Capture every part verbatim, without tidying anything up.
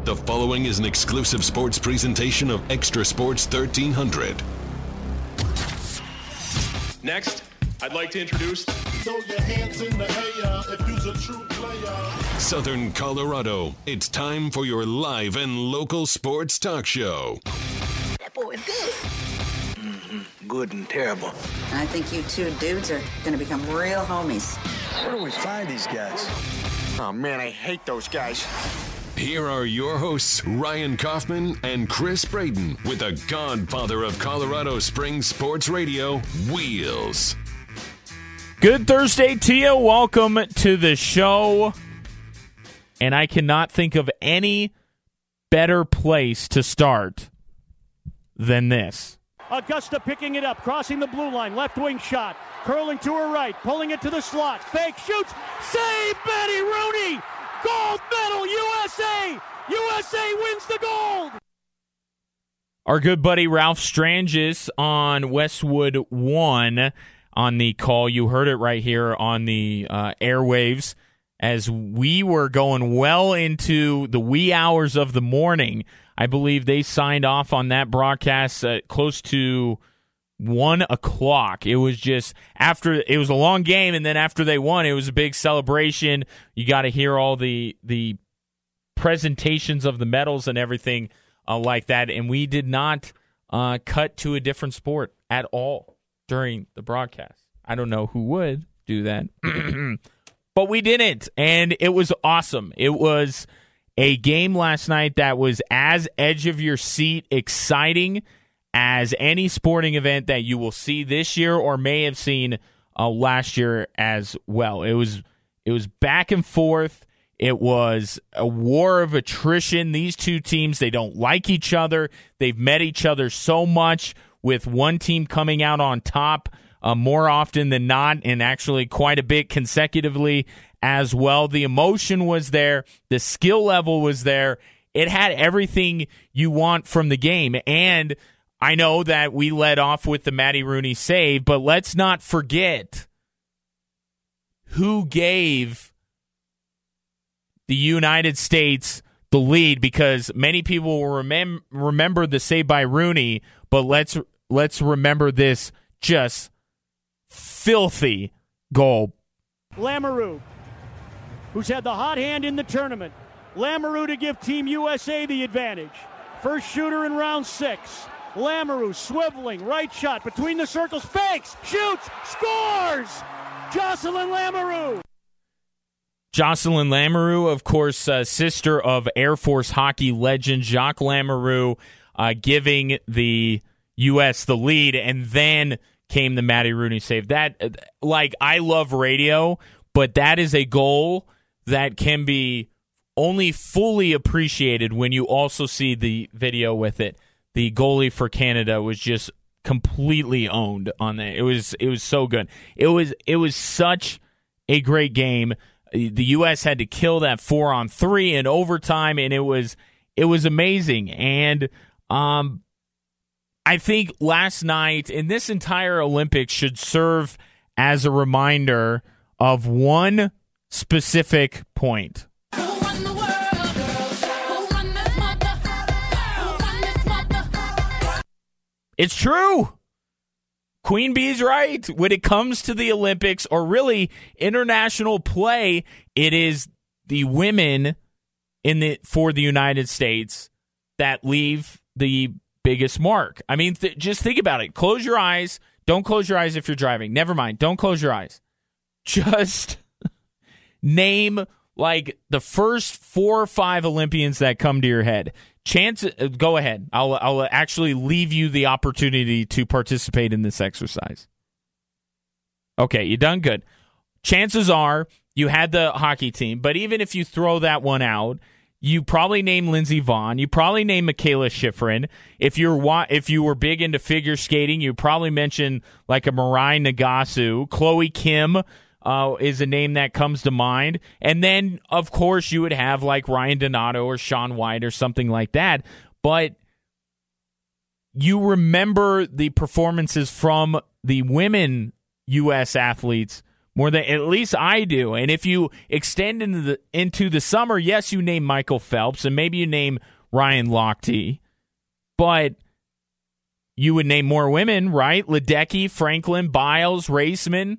The following is an exclusive sports presentation of Extra Sports thirteen hundred. Next, I'd like to introduce... Throw your hands in the air if you's a true player. Southern Colorado, it's time for your live and local sports talk show. That boy is good. Mm-hmm. Good and terrible. I think you two dudes are going to become real homies. Where do we find these guys? Oh, man, I hate those guys. Here are your hosts, Ryan Kaufman and Chris Braden, with the godfather of Colorado Springs sports radio, Wheels. Good Thursday to you. Welcome to the show. And I cannot think of any better place to start than this. Augusta picking it up, crossing the blue line, left wing shot, curling to her right, pulling it to the slot, fake, shoots, save, Maddie Rooney! Gold medal, U S A! U S A wins the gold! Our good buddy Ralph Strangis on Westwood one on the call. You heard it right here on the uh, airwaves as we were going well into the wee hours of the morning. I believe they signed off on that broadcast at close to one o'clock. It was just after it was a long game, and then after they won, it was a big celebration. You got to hear all the the presentations of the medals and everything uh, like that. And we did not uh, cut to a different sport at all during the broadcast. I don't know who would do that, but we didn't, and it was awesome. It was a game last night that was as edge of your seat exciting as any sporting event that you will see this year or may have seen uh, last year as well. It was it was back and forth. It was a war of attrition. These two teams, they don't like each other. They've met each other so much, with one team coming out on top uh, more often than not, and actually quite a bit consecutively as well. The emotion was there. The skill level was there. It had everything you want from the game. And I know that we led off with the Maddie Rooney save, but let's not forget who gave the United States the lead, because many people will remem- remember the save by Rooney, but let's let's remember this just filthy goal. Lamoureux, who's had the hot hand in the tournament. Lamoureux to give Team U S A the advantage. First shooter in round six. Lamoureux swiveling, right shot, between the circles, fakes, shoots, scores! Jocelyn Lamoureux! Jocelyn Lamoureux, of course, uh, sister of Air Force hockey legend Jacques Lamoureux, uh, giving the U S the lead, and then came the Maddie Rooney save. That, like, I love radio, but that is a goal that can be only fully appreciated when you also see the video with it. The goalie for Canada was just completely owned on that. It was it was so good. It was it was such a great game. The U S had to kill that four on three in overtime, and it was it was amazing. And um, I think last night and this entire Olympics should serve as a reminder of one specific point. It's true. Queen Bee's right. When it comes to the Olympics, or really international play, it is the women in the for the United States that leave the biggest mark. I mean, th- just think about it. Close your eyes. Don't close your eyes if you're driving. Never mind. Don't close your eyes. Just name like the first four or five Olympians that come to your head. Chance, go ahead. I'll I'll actually leave you the opportunity to participate in this exercise. Okay, you done good. Chances are you had the hockey team, but even if you throw that one out, you probably name Lindsey Vonn. You probably name Michaela Schifrin. If you're if you were big into figure skating, you probably mention like a Mirai Nagasu. Chloe Kim uh, is a name that comes to mind. And then, of course, you would have like Ryan Donato or Shaun White or something like that. But you remember the performances from the women U S athletes More than at least I do. And if you extend into the into the summer, yes, you name Michael Phelps and maybe you name Ryan Lochte, but you would name more women, right? Ledecky, Franklin, Biles, Raceman.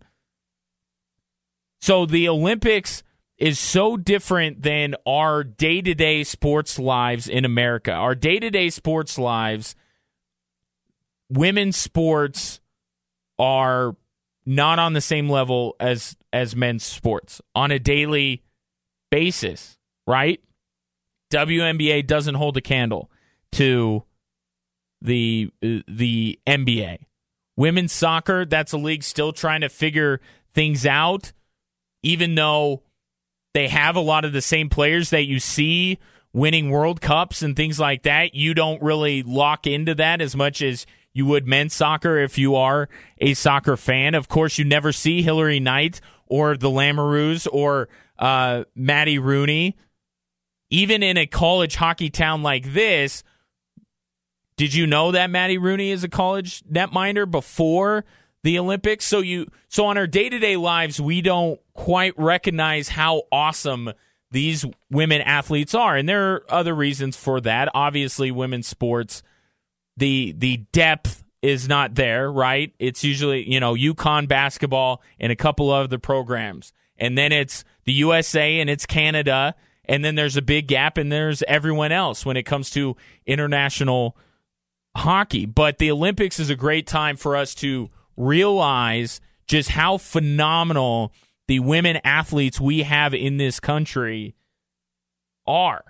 So the Olympics is so different than our day-to-day sports lives in America. Our day-to-day sports lives, women's sports are not on the same level as as men's sports on a daily basis, right? W N B A doesn't hold a candle to the the N B A. Women's soccer, that's a league still trying to figure things out, even though they have a lot of the same players that you see winning World Cups and things like that. You don't really lock into that as much as you would men's soccer if you are a soccer fan. Of course, you never see Hillary Knight or the Lamoureux or uh, Maddie Rooney. Even in a college hockey town like this, did you know that Maddie Rooney is a college netminder before the Olympics? So you, so on our day-to-day lives, we don't quite recognize how awesome these women athletes are. And there are other reasons for that. Obviously, women's sports, the the depth is not there, right? It's usually, you know, UConn basketball and a couple of other programs. And then it's the U S A and it's Canada. And then there's a big gap and there's everyone else when it comes to international hockey. But the Olympics is a great time for us to realize just how phenomenal the women athletes we have in this country are.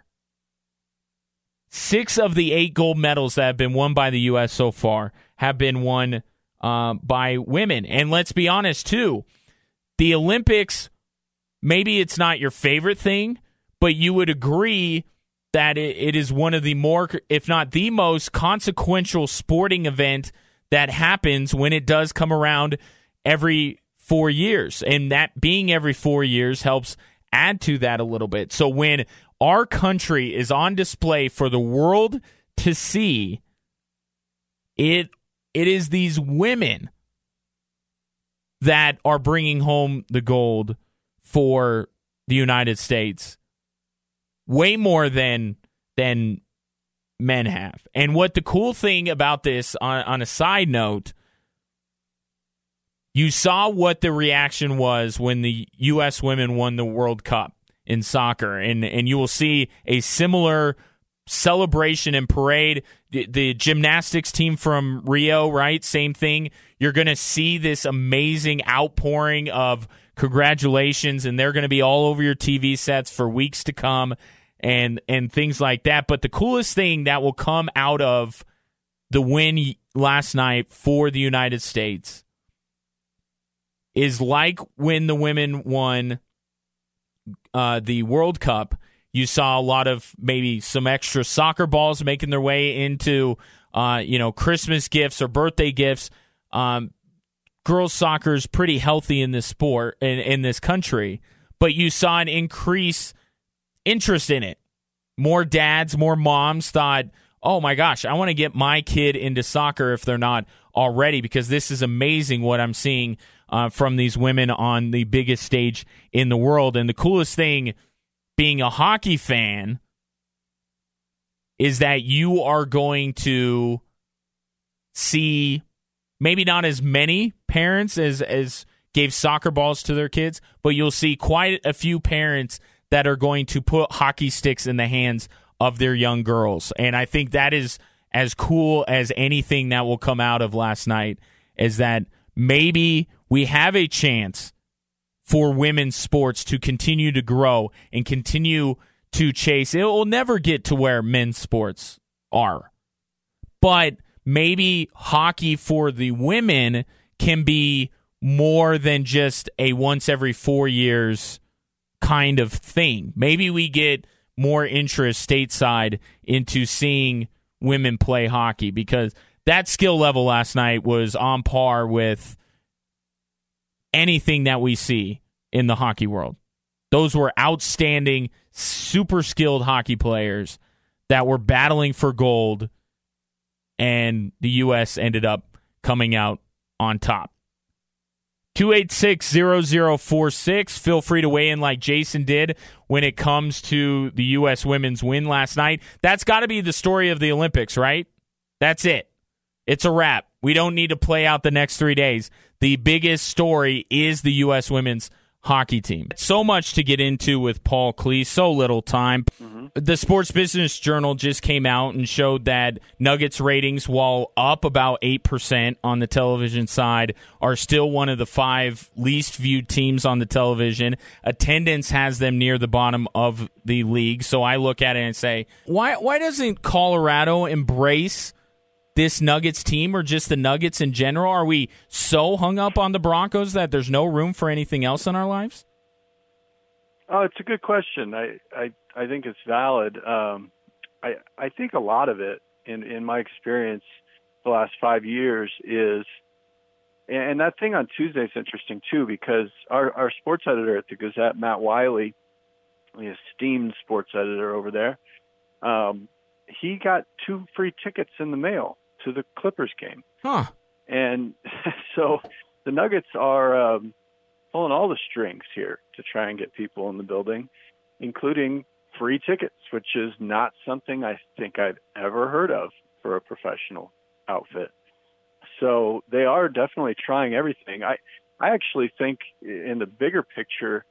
Six of the eight gold medals that have been won by the U S so far have been won uh, by women. And let's be honest, too, the Olympics, maybe it's not your favorite thing, but you would agree that it, it is one of the more, if not the most consequential sporting event that happens when it does come around every four years. And that being every four years helps add to that a little bit. So when our country is on display for the world to see, it it is these women that are bringing home the gold for the United States way more than than men have. And what the cool thing about this, on, on a side note, you saw what the reaction was when the U S women won the World Cup in soccer, and and you will see a similar celebration and parade. The, the gymnastics team from Rio, right? Same thing. You're going to see this amazing outpouring of congratulations, and they're going to be all over your T V sets for weeks to come, and and things like that. But the coolest thing that will come out of the win last night for the United States is like when the women won Uh, the World Cup, you saw a lot of maybe some extra soccer balls making their way into, uh, you know, Christmas gifts or birthday gifts. Um, girls soccer is pretty healthy in this sport, in, in this country, but you saw an increase interest in it. More dads, more moms thought, oh my gosh, I want to get my kid into soccer if they're not already, because this is amazing what I'm seeing Uh, from these women on the biggest stage in the world. And the coolest thing, being a hockey fan, is that you are going to see maybe not as many parents as, as gave soccer balls to their kids, but you'll see quite a few parents that are going to put hockey sticks in the hands of their young girls. And I think that is as cool as anything that will come out of last night, is that maybe we have a chance for women's sports to continue to grow and continue to chase. It will never get to where men's sports are. But maybe hockey for the women can be more than just a once every four years kind of thing. Maybe we get more interest stateside into seeing women play hockey, because that skill level last night was on par with anything that we see in the hockey world. Those were outstanding, super skilled hockey players that were battling for gold, and the U S ended up coming out on top. two eight six, zero zero four six. Feel free to weigh in like Jason did when it comes to the U S women's win last night. That's got to be the story of the Olympics, right? That's it. It's a wrap. We don't need to play out the next three days. The biggest story is the U S women's hockey team. So much to get into with Paul Klee, so little time. Mm-hmm. The Sports Business Journal just came out and showed that Nuggets ratings, while up about eight percent on the television side, are still one of the five least viewed teams on the television. Attendance has them near the bottom of the league. So I look at it and say, why why doesn't Colorado embrace this Nuggets team, or just the Nuggets in general? Are we so hung up on the Broncos that there's no room for anything else in our lives? Oh, it's a good question. I I, I think it's valid. Um, I I think a lot of it, in, in my experience the last five years, is, and that thing on Tuesday is interesting too, because our, our sports editor at the Gazette, Matt Wiley, the esteemed sports editor over there, um, he got two free tickets in the mail to the Clippers game. Huh. And so the Nuggets are um, pulling all the strings here to try and get people in the building, including free tickets, which is not something I think I've ever heard of for a professional outfit. So they are definitely trying everything. I, I actually think in the bigger picture,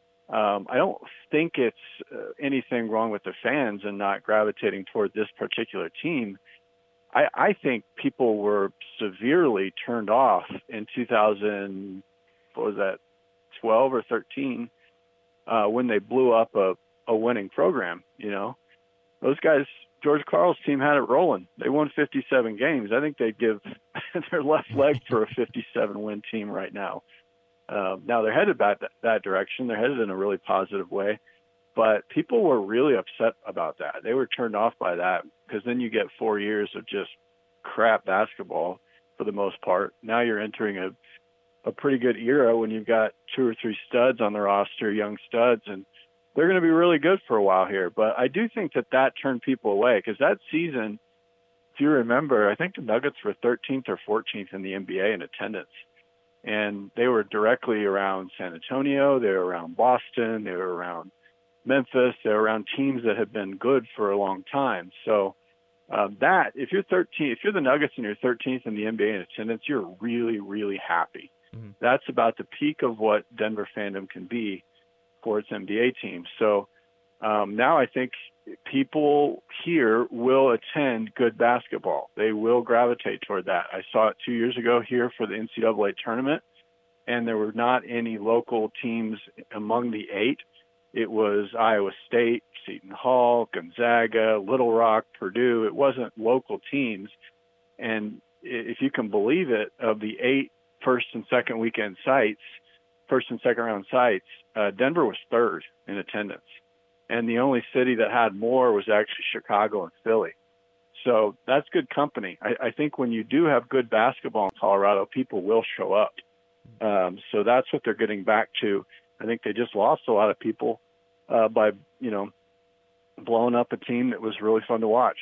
Um, I don't think it's uh, anything wrong with the fans and not gravitating toward this particular team. I, I think people were severely turned off in two thousand, what was that, twelve or thirteen, uh, when they blew up a, a winning program. You know, those guys, George Karl's team had it rolling. They won fifty-seven games. I think they'd give their left leg for a fifty-seven win team right now. Uh, now they're headed back that, that direction. They're headed in a really positive way, but people were really upset about that. They were turned off by that, because then you get four years of just crap basketball for the most part. Now you're entering a, a pretty good era when you've got two or three studs on the roster, young studs, and they're going to be really good for a while here. But I do think that that turned people away, because that season, if you remember, I think the Nuggets were thirteenth or fourteenth in the N B A in attendance. And they were directly around San Antonio, they were around Boston, they were around Memphis, they were around teams that have been good for a long time. So uh, that, if you're thirteenth, if you're the Nuggets and you're thirteenth in the N B A in attendance, you're really, really happy. Mm-hmm. That's about the peak of what Denver fandom can be for its N B A team. So um, now I think people here will attend good basketball. They will gravitate toward that. I saw it two years ago here for the N C double A tournament, and there were not any local teams among the eight. It was Iowa State, Seton Hall, Gonzaga, Little Rock, Purdue. It wasn't local teams. And if you can believe it, of the eight first and second weekend sites, first and second round sites, uh, Denver was third in attendance. And the only city that had more was actually Chicago and Philly. So that's good company. I, I think when you do have good basketball in Colorado, people will show up. Um, so that's what they're getting back to. I think they just lost a lot of people uh, by, you know, blowing up a team that was really fun to watch.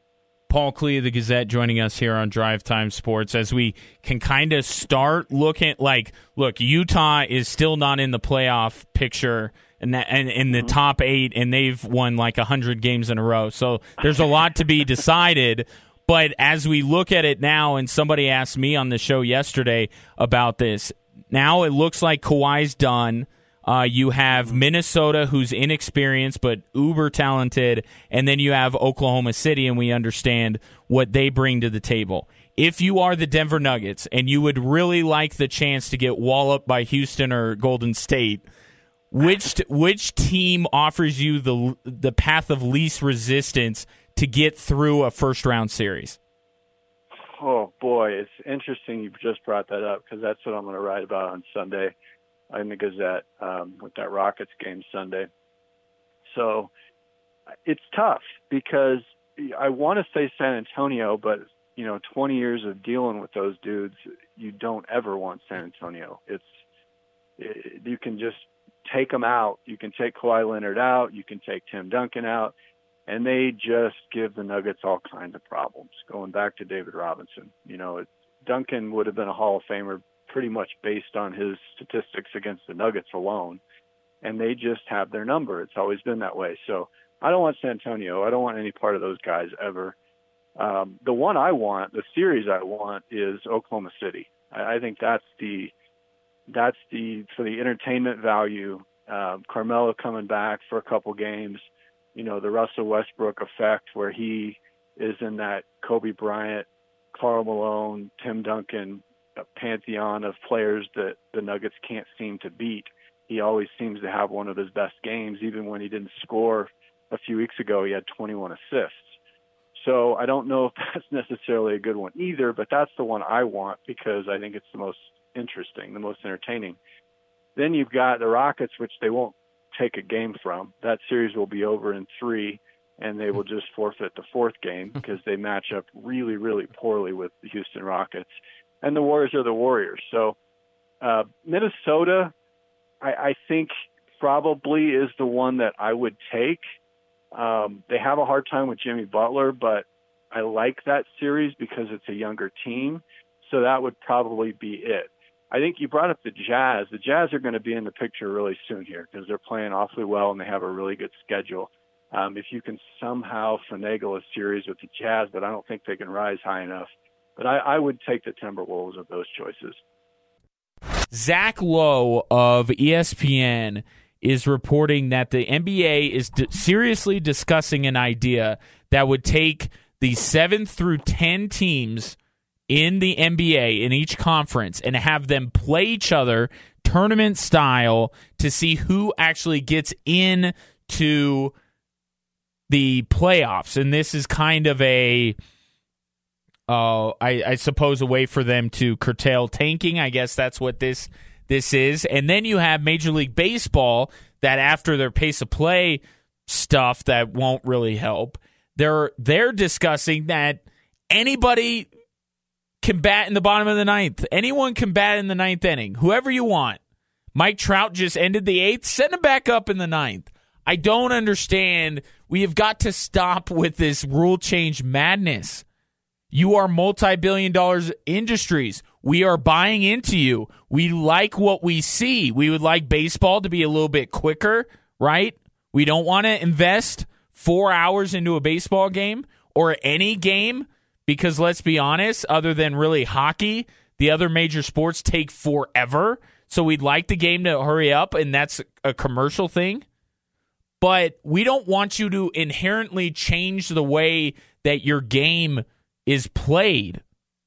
Paul Klee of the Gazette joining us here on Drive Time Sports as we can kind of start looking like, look, Utah is still not in the playoff picture and in, in the top eight, and they've won like one hundred games in a row. So there's a lot to be decided. But as we look at it now, and somebody asked me on the show yesterday about this, now it looks like Kawhi's done. Uh, you have Minnesota, who's inexperienced but uber talented, and then you have Oklahoma City, and we understand what they bring to the table. If you are the Denver Nuggets and you would really like the chance to get walloped by Houston or Golden State, which which team offers you the the path of least resistance to get through a first round series? Oh boy, it's interesting you just brought that up, because that's what I'm going to write about on Sunday in the Gazette um, with that Rockets game Sunday. So it's tough, because I want to say San Antonio, but you know, twenty years of dealing with those dudes, you don't ever want San Antonio. It's it, you can just take them out. You can take Kawhi Leonard out. You can take Tim Duncan out. And they just give the Nuggets all kinds of problems, going back to David Robinson. You know, it, Duncan would have been a Hall of Famer pretty much based on his statistics against the Nuggets alone. And they just have their number. It's always been that way. So I don't want San Antonio. I don't want any part of those guys ever. Um, the one I want, the series I want, is Oklahoma City. I, I think that's the that's the for the entertainment value. Uh, Carmelo coming back for a couple games. You know, the Russell Westbrook effect, where he is in that Kobe Bryant, Karl Malone, Tim Duncan pantheon of players that the Nuggets can't seem to beat. He always seems to have one of his best games. Even when he didn't score a few weeks ago, he had twenty-one assists. So I don't know if that's necessarily a good one either, but that's the one I want because I think it's the most interesting, the most entertaining. Then you've got the Rockets, which they won't take a game from. That series will be over in three, and they will just forfeit the fourth game because they match up really, really poorly with the Houston Rockets. And the Warriors are the Warriors. So uh, Minnesota, I, I think probably is the one that I would take. Um, they have a hard time with Jimmy Butler, but I like that series because it's a younger team. So that would probably be it. I think you brought up the Jazz. The Jazz are going to be in the picture really soon here because they're playing awfully well and they have a really good schedule. Um, if you can somehow finagle a series with the Jazz, but I don't think they can rise high enough. But I, I would take the Timberwolves of those choices. Zach Lowe of E S P N is reporting that the N B A is d- seriously discussing an idea that would take the seven through ten teams in the N B A in each conference and have them play each other tournament style to see who actually gets into the playoffs. And this is kind of a, uh, I, I suppose, a way for them to curtail tanking. I guess that's what this this is. And then you have Major League Baseball that after their pace of play stuff that won't really help, they're they're discussing that anybody can bat in the bottom of the ninth. Anyone can bat in the ninth inning. Whoever you want. Mike Trout just ended the eighth. Send him back up in the ninth. I don't understand. We have got to stop with this rule change madness. You are multi-billion dollars industries. We are buying into you. We like what we see. We would like baseball to be a little bit quicker, right? We don't want to invest four hours into a baseball game or any game because, let's be honest, other than really hockey, the other major sports take forever. So we'd like the game to hurry up, and that's a commercial thing. But we don't want you to inherently change the way that your game is played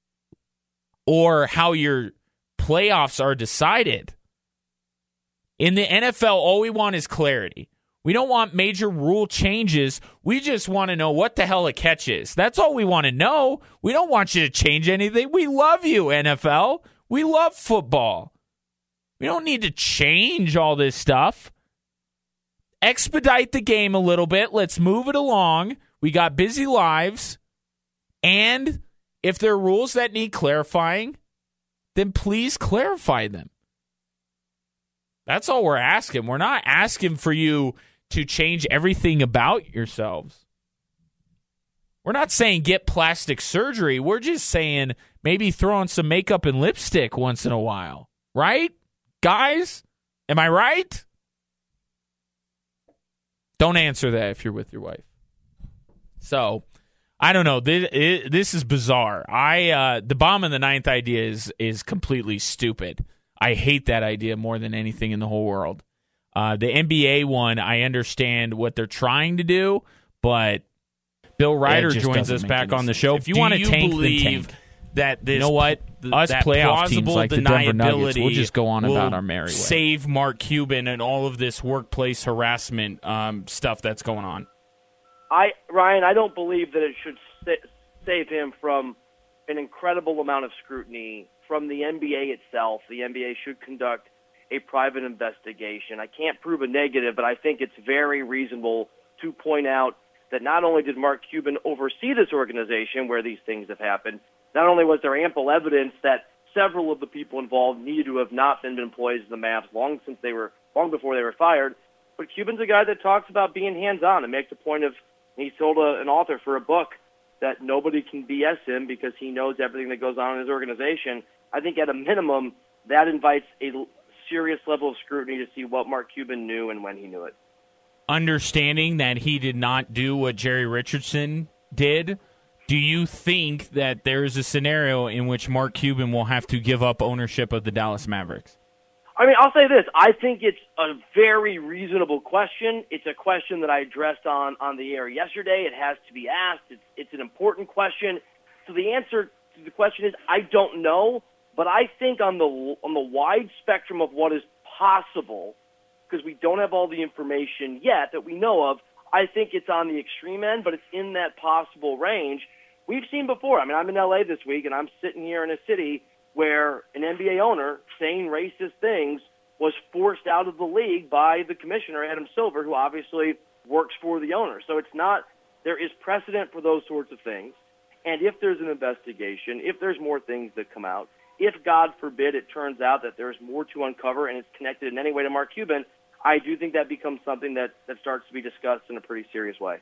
or how your playoffs are decided. In the N F L, all we want is clarity. We don't want major rule changes. We just want to know what the hell a catch is. That's all we want to know. We don't want you to change anything. We love you, N F L. We love football. We don't need to change all this stuff. Expedite the game a little bit. Let's move it along. We got busy lives. And if there are rules that need clarifying, then please clarify them. That's all we're asking. We're not asking for you to change everything about yourselves. We're not saying get plastic surgery. We're just saying maybe throw on some makeup and lipstick once in a while. Right? Guys? Am I right? Don't answer that if you're with your wife. So, I don't know. This, it, this is bizarre. I uh, the bottom of the ninth idea is is completely stupid. I hate that idea more than anything in the whole world. Uh, the N B A one, I understand what they're trying to do, but Bill Ryder joins us back on the show. If you want to tank, then tank. That this, you know what? Us that playoff teams like the Denver Nuggets, we'll just go on about our merry way. Save Mark Cuban and all of this workplace harassment um, stuff that's going on. I Ryan, I don't believe that it should sa- save him from an incredible amount of scrutiny from the N B A itself. The N B A should conduct a private investigation. I can't prove a negative, but I think it's very reasonable to point out that not only did Mark Cuban oversee this organization where these things have happened, not only was there ample evidence that several of the people involved needed to have not been employees of the Mavs long since they were long before they were fired, but Cuban's a guy that talks about being hands-on and makes a point of. He told a, an author for a book that nobody can B S him because he knows everything that goes on in his organization. I think at a minimum, that invites a serious level of scrutiny to see what Mark Cuban knew and when he knew it. Understanding that he did not do what Jerry Richardson did, do you think that there is a scenario in which Mark Cuban will have to give up ownership of the Dallas Mavericks? I mean, I'll say this. I think it's a very reasonable question. It's a question that I addressed on, on the air yesterday. It has to be asked. It's, it's an important question. So the answer to the question is I don't know, but I think on the on the wide spectrum of what is possible, because we don't have all the information yet that we know of, I think it's on the extreme end, but it's in that possible range. We've seen before. I mean, I'm in L A this week, and I'm sitting here in a city where an N B A owner saying racist things was forced out of the league by the commissioner, Adam Silver, who obviously works for the owner. So it's not, there is precedent for those sorts of things. And if there's an investigation, if there's more things that come out, if, God forbid, it turns out that there's more to uncover and it's connected in any way to Mark Cuban, I do think that becomes something that, that starts to be discussed in a pretty serious way.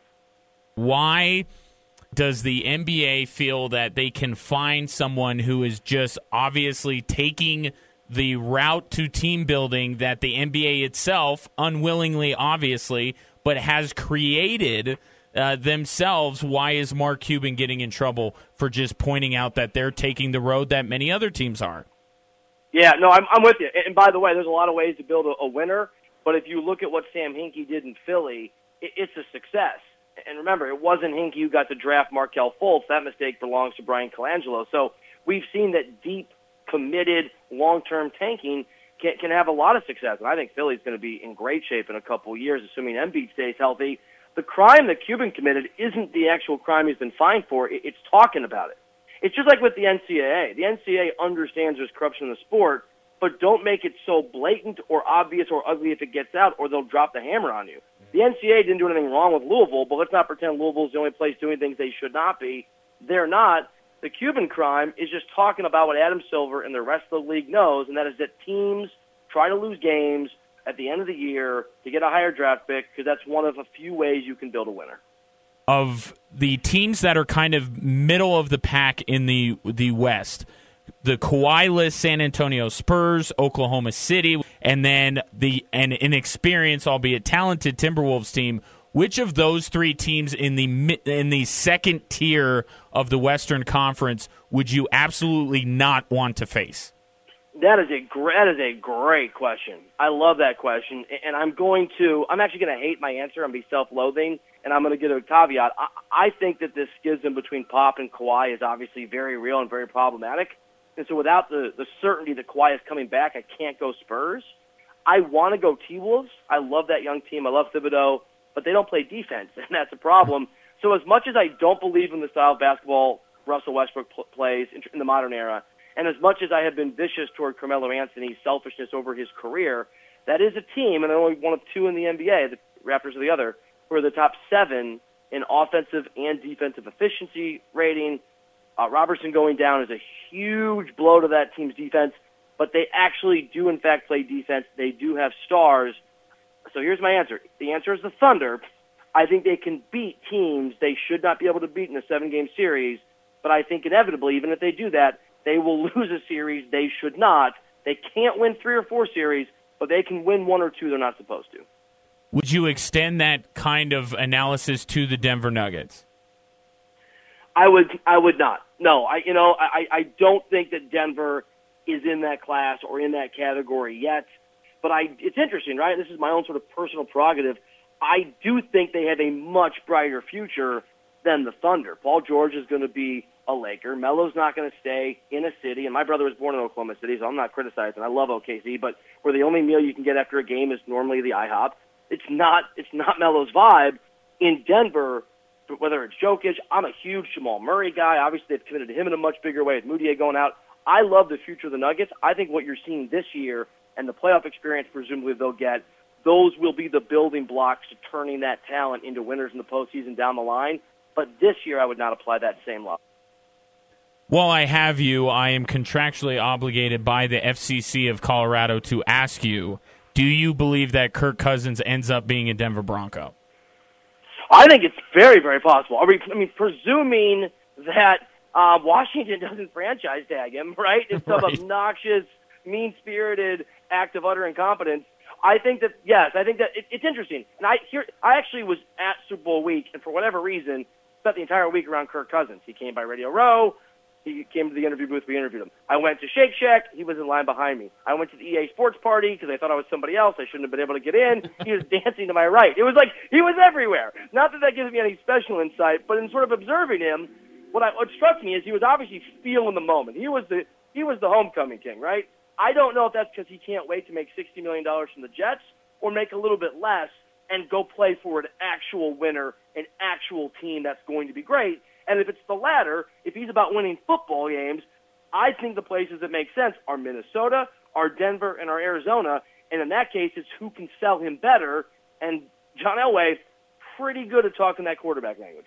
Why does the N B A feel that they can find someone who is just obviously taking the route to team building that the N B A itself, unwillingly, obviously, but has created uh, themselves? Why is Mark Cuban getting in trouble for just pointing out that they're taking the road that many other teams are? Yeah, no, I'm, I'm with you. And by the way, there's a lot of ways to build a, a winner, but if you look at what Sam Hinkie did in Philly, it, it's a success. And remember, it wasn't Hinkie who got to draft Markelle Fultz. That mistake belongs to Brian Colangelo. So we've seen that deep, committed, long-term tanking can, can have a lot of success. And I think Philly's going to be in great shape in a couple of years, assuming Embiid stays healthy. The crime that Cuban committed isn't the actual crime he's been fined for. It's talking about it. It's just like with the N C double A. The N C double A understands there's corruption in the sport, but don't make it so blatant or obvious or ugly if it gets out, or they'll drop the hammer on you. The N C double A didn't do anything wrong with Louisville, but let's not pretend Louisville's the only place doing things they should not be. They're not. The Cuban crime is just talking about what Adam Silver and the rest of the league knows, and that is that teams try to lose games at the end of the year to get a higher draft pick, because that's one of a few ways you can build a winner. Of the teams that are kind of middle of the pack in the the West, the Kawhi-less San Antonio Spurs, Oklahoma City, and then the an inexperienced, albeit talented, Timberwolves team. Which of those three teams in the in the second tier of the Western Conference would you absolutely not want to face? That is a great, that is a great question. I love that question, and I'm going to I'm actually going to hate my answer and be self-loathing, and I'm going to give a caveat. I, I think that this schism between Pop and Kawhi is obviously very real and very problematic. And so without the, the certainty that Kawhi is coming back, I can't go Spurs. I want to go T-Wolves. I love that young team. I love Thibodeau, but they don't play defense, and that's a problem. So as much as I don't believe in the style of basketball Russell Westbrook pl- plays in, in the modern era, and as much as I have been vicious toward Carmelo Anthony's selfishness over his career, that is a team, and they're only one of two in the N B A, the Raptors are the other, who are the top seven in offensive and defensive efficiency rating. Uh, Robertson going down is a huge blow to that team's defense, but they actually do, in fact, play defense. They do have stars. So here's my answer. The answer is the Thunder. I think they can beat teams they should not be able to beat in a seven-game series, but I think inevitably, even if they do that, they will lose a series they should not. They can't win three or four series, but they can win one or two they're not supposed to. Would you extend that kind of analysis to the Denver Nuggets? I would I would not. No, I you know, I, I don't think that Denver is in that class or in that category yet. But I it's interesting, right? This is my own sort of personal prerogative. I do think they have a much brighter future than the Thunder. Paul George is going to be a Laker. Melo's not going to stay in a city, and my brother was born in Oklahoma City, so I'm not criticizing. I love O K C, but where the only meal you can get after a game is normally the IHOP. It's not it's not Melo's vibe. In Denver, whether it's Jokic, I'm a huge Jamal Murray guy. Obviously, they've committed to him in a much bigger way with Moutier going out. I love the future of the Nuggets. I think what you're seeing this year and the playoff experience presumably they'll get, those will be the building blocks to turning that talent into winners in the postseason down the line. But this year, I would not apply that same law. While I have you, I am contractually obligated by the F C C of Colorado to ask you, do you believe that Kirk Cousins ends up being a Denver Bronco? I think it's very, very possible. I mean, I mean presuming that uh, Washington doesn't franchise tag him, right? If some right. obnoxious mean-spirited act of utter incompetence. I think that, yes, I think that it, it's interesting. And I here, I actually was at Super Bowl week, and for whatever reason, spent the entire week around Kirk Cousins. He came by Radio Row. He came to the interview booth. We interviewed him. I went to Shake Shack. He was in line behind me. I went to the E A Sports Party because I thought I was somebody else. I shouldn't have been able to get in. He was dancing to my right. It was like he was everywhere. Not that that gives me any special insight, but in sort of observing him, what, I, what struck me is he was obviously feeling the moment. He was the he was the homecoming king, right? I don't know if that's because he can't wait to make sixty million dollars from the Jets or make a little bit less and go play for an actual winner, an actual team that's going to be great. And if it's the latter, if he's about winning football games, I think the places that make sense are Minnesota, are Denver, and are Arizona. And in that case, it's who can sell him better. And John Elway, pretty good at talking that quarterback language.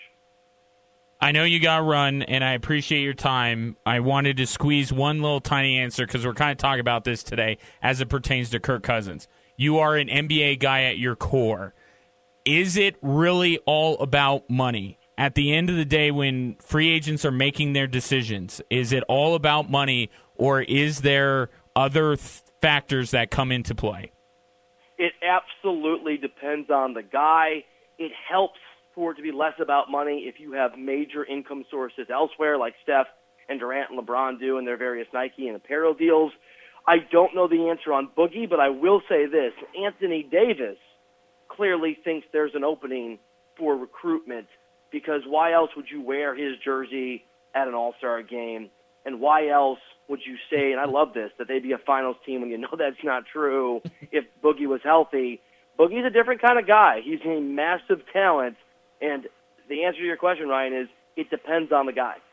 I know you got to run, and I appreciate your time. I wanted to squeeze one little tiny answer because we're kind of talking about this today as it pertains to Kirk Cousins. You are an N B A guy at your core. Is it really all about money? At the end of the day, when free agents are making their decisions, is it all about money, or is there other th- factors that come into play? It absolutely depends on the guy. It helps for it to be less about money if you have major income sources elsewhere, like Steph and Durant and LeBron do in their various Nike and apparel deals. I don't know the answer on Boogie, but I will say this. Anthony Davis clearly thinks there's an opening for recruitment, because why else would you wear his jersey at an all-star game? And why else would you say, and I love this, that they'd be a finals team when you know that's not true if Boogie was healthy? Boogie's a different kind of guy. He's a massive talent. And the answer to your question, Ryan, is it depends on the guy.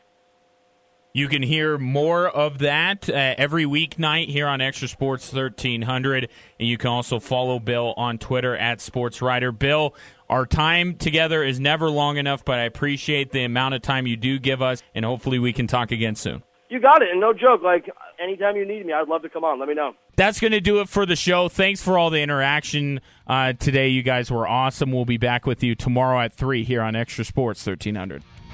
You can hear more of that uh, every weeknight here on Extra Sports thirteen hundred, and you can also follow Bill on Twitter at SportsWriter. Bill, our time together is never long enough, but I appreciate the amount of time you do give us, and hopefully we can talk again soon. You got it, and no joke, like anytime you need me, I'd love to come on. Let me know. That's going to do it for the show. Thanks for all the interaction uh, today. You guys were awesome. We'll be back with you tomorrow at three here on Extra Sports thirteen hundred.